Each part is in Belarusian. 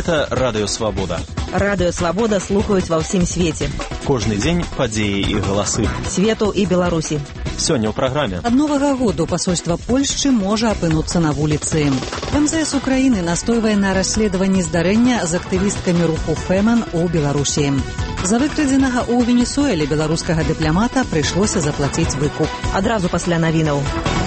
Гэта Радыё Свабода. Радыё Свабода слухаюць ва ўсім свеце. Кожны дзень падзеі і галасы. Свету і Беларусі. Сёння ў праграме. Ад новага году пасольства Польшчы можа апынуцца на вуліцы. МЗС Украіны настойвае на расследаванні здарэння з актывісткамі руху Фемэн у Беларусі. За выкрадзенага ў Венесуэле беларускага дыпламата прыйшлося заплаціць выкуп. Адразу пасля навінаў.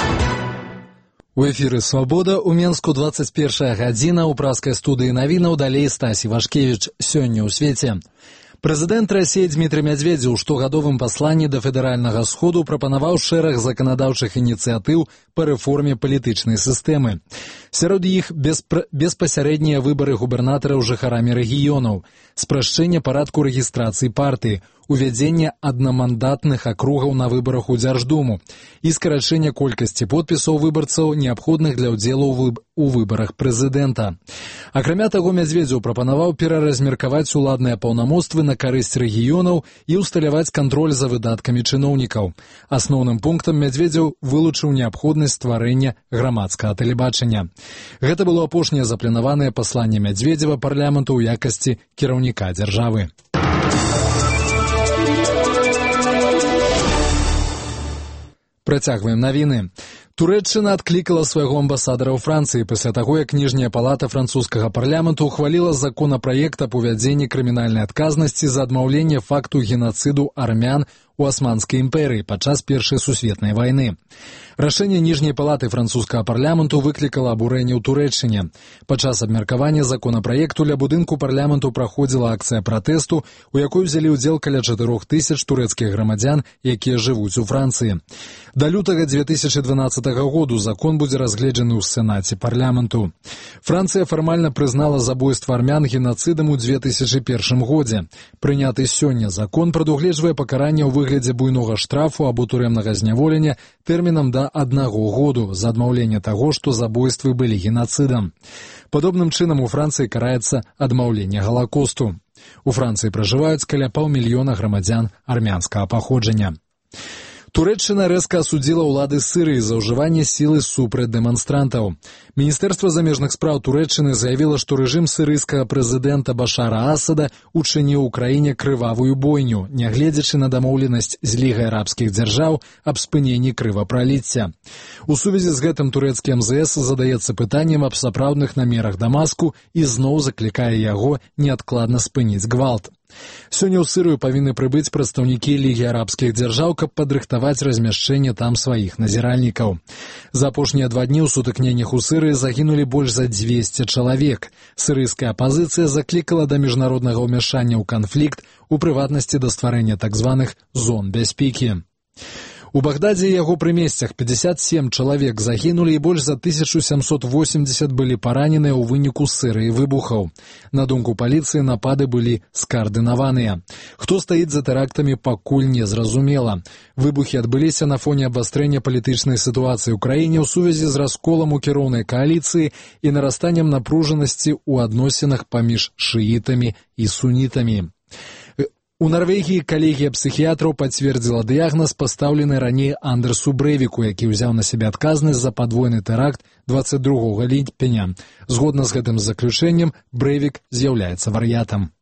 У эфіры «Свабода» у Менску 21 гадзіна ў праскай студыі навінаў, далей Стасі Вашкевіч. Сёння ў свеце. Прэзідэнт Расіі Дмітрый Мядзведзеў у штогадовым пасланні да федэральнага сходу прапанаваў шэраг заканадаўчых ініцыятыў па рэформе палітычнай сістэмы. Сярод іх беспасярэднія выбары губернатараў жыхарамі рэгіёнаў, спрашчэнне парадку рэгістрацыі партыі, увядзенне аднамандатных акругаў на выбарах у Дзярждуму і скарачэнне колькасці подпісаў выбарцаў, неабходных для ўдзелу у выбарах прэзідэнта. Акрамя таго, Мядзведзеў прапанаваў пераразмеркаваць уладныя паўнамоцтвы на карысць рэгіёнаў і ўсталяваць кантроль за выдаткамі чыноўнікаў. Асноўным пунктам Мядзведзеў вылучыў неабходнасць стварэння грамадскага тэлебачання. Гэта было апошняе запланаванае пасланне Мядзведзева парламенту ў якасці кіраўніка дзяржавы. Працягваем навіны. Турэччына адклікала свайго амбасадара ў Францыі пасля таго, як ніжняя палата французскага парламенту ухваліла законапраект аб увядзенні крымінальнай адказнасці за адмаўленне факту генацыду армян у Асманскай імперыі падчас Першай сусветнай вайны. Рашэнне ніжняй палаты французскага парламенту выклікала абурэнне ў Турэччыне. Падчас абмеркавання законапраекту ля будынку парламенту праходзіла акцыя пратэсту, у якой узялі ўдзел каля 4000 турэцкіх грамадзян, якія жывуць у Францыі. Да лютага 2012 году закон будзе разгледжаны ў Сенаце парламенту. Францыя фармальна прызнала забойства армян генацыдам у 2001 годзе. Прыняты сёння закон прадугледжвае пакаранне ў выглядзе буйнога штрафу або турэмнага зняволення тэрмінам да 1 году за адмаўленне таго, што забойствы былі генацыдам. Падобным чынам у Францыі караецца адмаўленне галакосту. У Францыі пражываюць каля 500 000 грамадзян армянскага паходжання. Турэччына рэзка асудзіла ўлады Сірыі за ўжыванне сілы супраць дэманстрантаў. Міністэрства замежных спраў Турэччыны заявіла, што рэжым сірыйскага прэзідэнта Башара Асада учыніў у краіне крывавую бойню, нягледзячы на дамоўленасць з Лігай арабскіх дзяржаў аб спыненні крывапраліцця. У сувязі з гэтым турэцкі МЗС задаецца пытаннем аб сапраўдных намерах Дамаску і зноў заклікае яго неадкладна спыніць гвалт. Сёння ў Сірыю павінны прыбыць прадстаўнікі Лігі арабскіх дзяржаў, каб падрыхтаваць размяшчэнне там сваіх назіральнікаў. За апошнія 2 дні ў сутыкненнях у Сірыі загінулі больш за 200 чалавек. Сірыйская апазіцыя заклікала да міжнароднага ўмяшання ў канфлікт, у прыватнасці да стварэння так званых зон бяспекі. У Багдадзе і яго прымесцях 57 чалавек загінулі і больш за 1780 былі параненыя ў выніку серыі выбухаў. На думку паліцыі, напады былі скаардынаваныя. Хто стаіць за тэрактамі, пакуль не зразумела. Выбухі адбыліся на фоне абастрэння палітычнай сітуацыі ў краіне ў сувязі з расколам у кіроўнай кааліцыі і нарастаннем напружанасці ў адносінах паміж шыітамі і сунітамі. У Нарвегіі калегія псіхіятраў пацвердзіла дыягназ, пастаўлены раней Андерсу Брэвіку, які ўзяў на сябе адказнасць за падвойны тэракт 22 ліпеня. Згодна з гэтым заключэннем, Брэвік з'яўляецца вар'ятам.